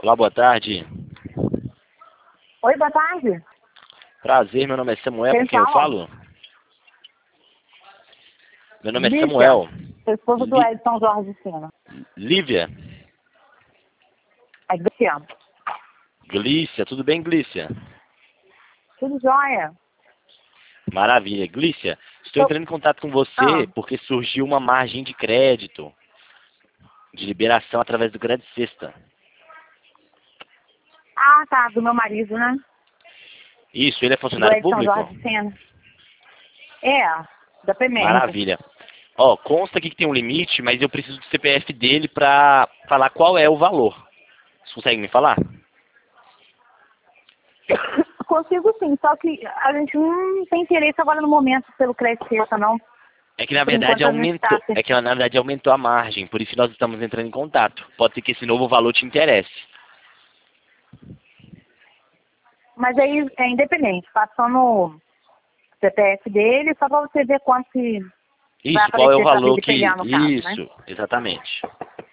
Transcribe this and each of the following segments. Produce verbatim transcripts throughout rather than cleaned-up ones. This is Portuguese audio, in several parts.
Olá, boa tarde. Oi, boa tarde. Prazer, meu nome é Samuel, Quem com quem eu fala? falo? Meu nome é Lícia, Samuel. sou esposa do Li- Edson Jorge de Sena. Lívia? É Lícia. Glícia, tudo bem, Glícia? Tudo jóia. Maravilha. Glícia, estou Eu- entrando em contato com você Ah, porque surgiu uma margem de crédito, de liberação através do Crédito Sexta. ah, tá, do meu marido, né? Isso, ele é Do funcionário Edson público? Jorge de Sena. É, da Pimenta. Maravilha. Ó, consta aqui que tem um limite, mas eu preciso do C P F dele para falar qual é o valor. Você consegue me falar? Consigo sim, só que a gente não tem interesse agora no momento pelo crédito Sexta, não. É que na Por verdade enquanto a gente aumentou, está... é que na verdade aumentou a margem, por isso nós estamos entrando em contato. Pode ser que esse novo valor te interesse. Mas aí é independente, passando o C P F dele, só para você ver quanto que vai Isso, qual é o aparecer para valor ele que... pegar no caso, né? Isso, exatamente.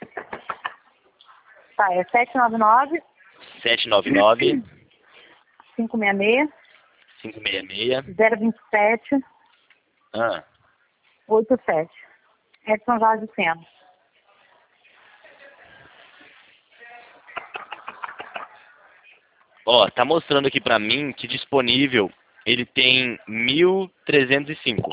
Tá, é sete nove nove, sete nove nove, cinco seis seis, cinco seis seis, zero dois sete, ah, oito sete. Edson Jorge de Sena. ó, tá mostrando aqui pra mim que disponível ele tem mil trezentos e cinco.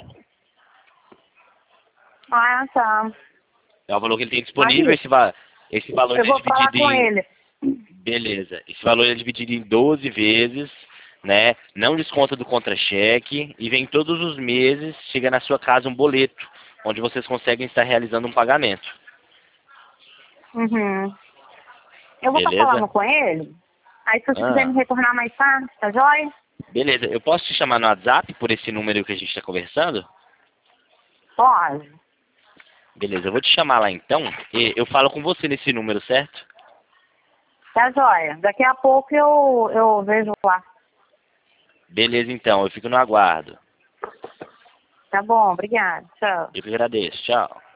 Ah, tá. É o valor que ele tem disponível, Aí, esse, va esse valor eu ele é vou falar dividido com em... ele. Beleza. Esse valor é dividido em doze vezes, né? Não desconta do contra-cheque e vem todos os meses, chega na sua casa um boleto, onde vocês conseguem estar realizando um pagamento. Uhum. Eu vou estar Beleza? falando com ele. Aí, se você quiser Ah, me retornar mais tarde, tá jóia? beleza. Eu posso te chamar no WhatsApp por esse número que a gente está conversando? Pode. Beleza, eu vou te chamar lá então. E eu falo com você nesse número, certo? Tá jóia. Daqui a pouco eu, eu vejo lá. Beleza, então. Eu fico no aguardo. Tá bom, obrigada. Tchau. Eu que agradeço. Tchau.